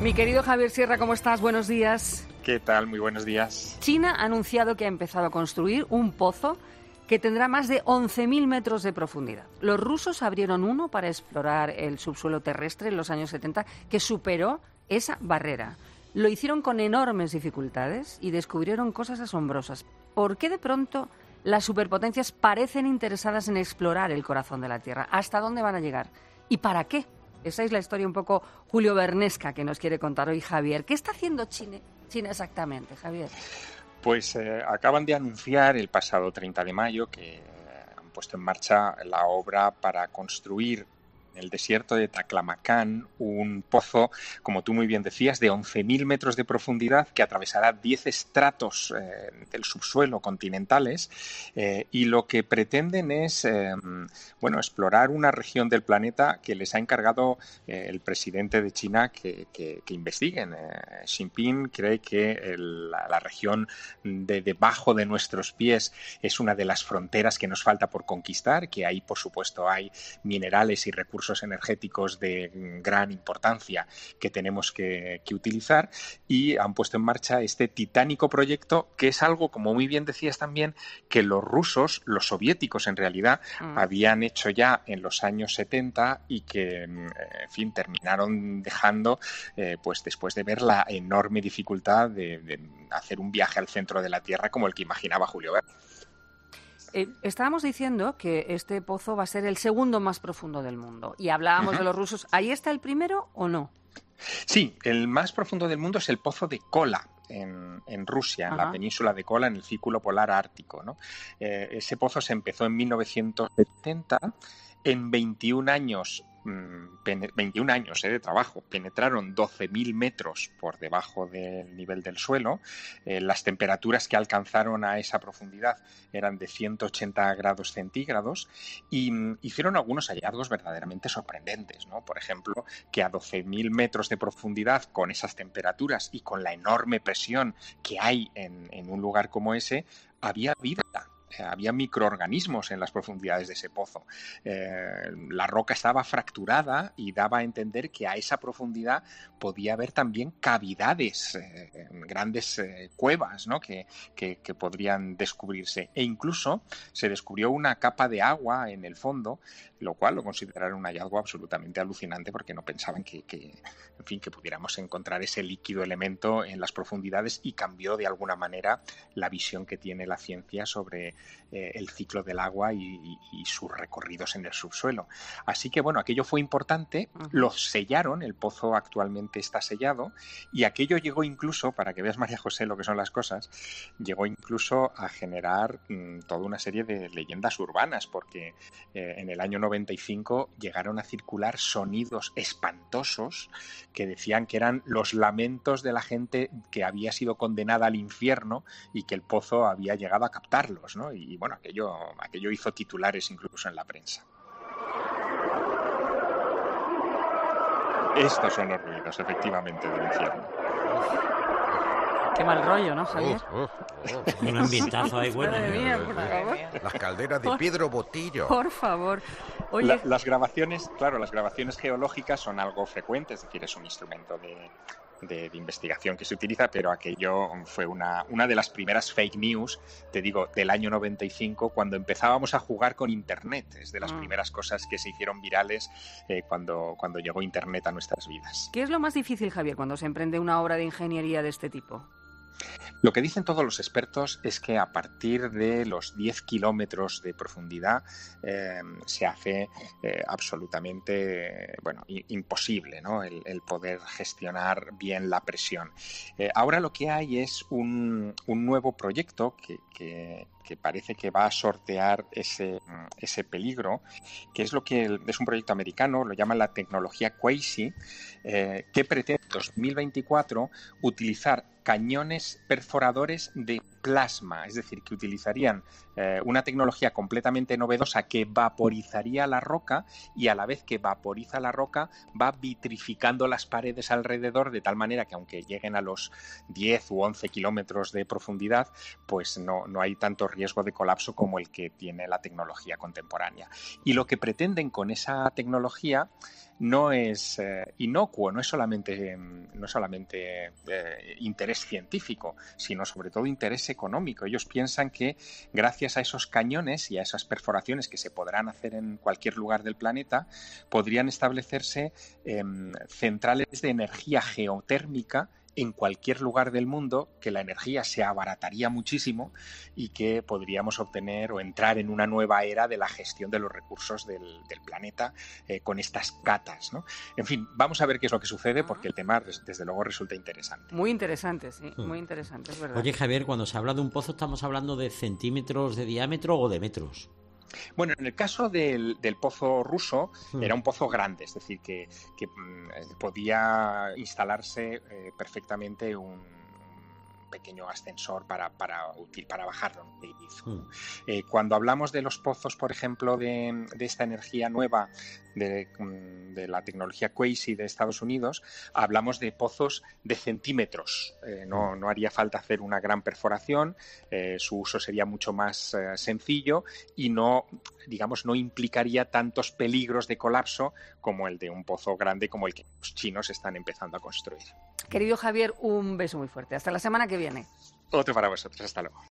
Mi querido Javier Sierra, ¿cómo estás? Buenos días. ¿Qué tal? Muy buenos días. China ha anunciado que ha empezado a construir un pozo que tendrá más de 11.000 metros de profundidad. Los rusos abrieron uno para explorar el subsuelo terrestre en los años 70, que superó esa barrera. Lo hicieron con enormes dificultades y descubrieron cosas asombrosas. ¿Por qué de pronto las superpotencias parecen interesadas en explorar el corazón de la Tierra? ¿Hasta dónde van a llegar? ¿Y para qué? Esa es la historia un poco Julio Bernesca que nos quiere contar hoy Javier. ¿Qué está haciendo China exactamente, Javier? Pues acaban de anunciar el pasado 30 de mayo que han puesto en marcha la obra para construir en el desierto de Taklamakan un pozo, como tú muy bien decías, de 11.000 metros de profundidad que atravesará 10 estratos del subsuelo continentales y lo que pretenden es explorar una región del planeta que les ha encargado el presidente de China que investiguen. Xi Jinping cree que la región de debajo de nuestros pies es una de las fronteras que nos falta por conquistar, que ahí, por supuesto, hay minerales y recursos energéticos de gran importancia que tenemos que utilizar, y han puesto en marcha este titánico proyecto que es algo, como muy bien decías también, que los rusos, los soviéticos en realidad, habían hecho ya en los años 70 y que, en fin, terminaron dejando pues después de ver la enorme dificultad de hacer un viaje al centro de la Tierra como el que imaginaba Julio Verne. Estábamos diciendo que este pozo va a ser el segundo más profundo del mundo y hablábamos de los rusos. ¿Ahí está el primero o no? Sí, el más profundo del mundo es el pozo de Kola, en Rusia, en la península de Kola, en el círculo polar ártico, ¿no? Ese pozo se empezó en 1970, en 21 años de trabajo, penetraron 12.000 metros por debajo del nivel del suelo. Las temperaturas que alcanzaron a esa profundidad eran de 180 grados centígrados y hicieron algunos hallazgos verdaderamente sorprendentes, ¿no? Por ejemplo, que a 12.000 metros de profundidad, con esas temperaturas y con la enorme presión que hay en un lugar como ese, había vida. Había microorganismos en las profundidades de ese pozo. La roca estaba fracturada y daba a entender que a esa profundidad podía haber también cavidades, grandes cuevas, ¿no? que podrían descubrirse. E incluso se descubrió una capa de agua en el fondo, lo cual lo consideraron un hallazgo absolutamente alucinante porque no pensaban que pudiéramos encontrar ese líquido elemento en las profundidades, y cambió de alguna manera la visión que tiene la ciencia sobre el ciclo del agua y sus recorridos en el subsuelo. Así que, bueno, aquello fue importante, lo sellaron, el pozo actualmente está sellado, y aquello llegó incluso, para que veas, María José, lo que son las cosas, llegó incluso a generar toda una serie de leyendas urbanas, porque en el año 95 llegaron a circular sonidos espantosos que decían que eran los lamentos de la gente que había sido condenada al infierno y que el pozo había llegado a captarlos, ¿no? Y bueno, aquello hizo titulares incluso en la prensa. Estos son los ruidos, efectivamente, del infierno. Qué mal rollo, ¿no, Javier? Un ambientazo ahí bueno. Madre mía, por favor. Las calderas de Pedro Botillo. Por favor. Oye, las grabaciones geológicas son algo frecuentes, es decir, es un instrumento de investigación que se utiliza, pero aquello fue una de las primeras fake news, te digo, del año 95, cuando empezábamos a jugar con Internet. Es de las primeras cosas que se hicieron virales cuando llegó Internet a nuestras vidas. ¿qué es lo más difícil, Javier, cuando se emprende una obra de ingeniería de este tipo? Lo que dicen todos los expertos es que a partir de los 10 kilómetros de profundidad se hace absolutamente imposible, ¿no? el poder gestionar bien la presión. Ahora lo que hay es un nuevo proyecto que parece que va a sortear ese peligro, que es es un proyecto americano, lo llaman la tecnología Quasi, que pretende en 2024 utilizar cañones perforadores de plasma, es decir, que utilizarían una tecnología completamente novedosa que vaporizaría la roca, y a la vez que vaporiza la roca va vitrificando las paredes alrededor, de tal manera que aunque lleguen a los 10 u 11 kilómetros de profundidad, pues no hay tanto riesgo de colapso como el que tiene la tecnología contemporánea. Y lo que pretenden con esa tecnología no es inocuo, no es solamente interés científico, sino sobre todo interés económico. Ellos piensan que gracias a esos cañones y a esas perforaciones que se podrán hacer en cualquier lugar del planeta, podrían establecerse centrales de energía geotérmica en cualquier lugar del mundo, que la energía se abarataría muchísimo y que podríamos obtener o entrar en una nueva era de la gestión de los recursos del planeta con estas catas, ¿no? En fin, vamos a ver qué es lo que sucede, porque el tema desde luego resulta interesante. Muy interesante, sí, muy interesante, es verdad. Oye, Javier, cuando se habla de un pozo, ¿estamos hablando de centímetros de diámetro o de metros? Bueno, en el caso del pozo ruso era un pozo grande, es decir, que podía instalarse perfectamente un pequeño ascensor para bajarlo. Cuando hablamos de los pozos, por ejemplo, de esta energía nueva de la tecnología Quasi de Estados Unidos, hablamos de pozos de centímetros. No haría falta hacer una gran perforación, su uso sería mucho más sencillo y no implicaría tantos peligros de colapso como el de un pozo grande como el que los chinos están empezando a construir. Querido Javier, un beso muy fuerte. Hasta la semana que viene. Otro para vosotros. Hasta luego.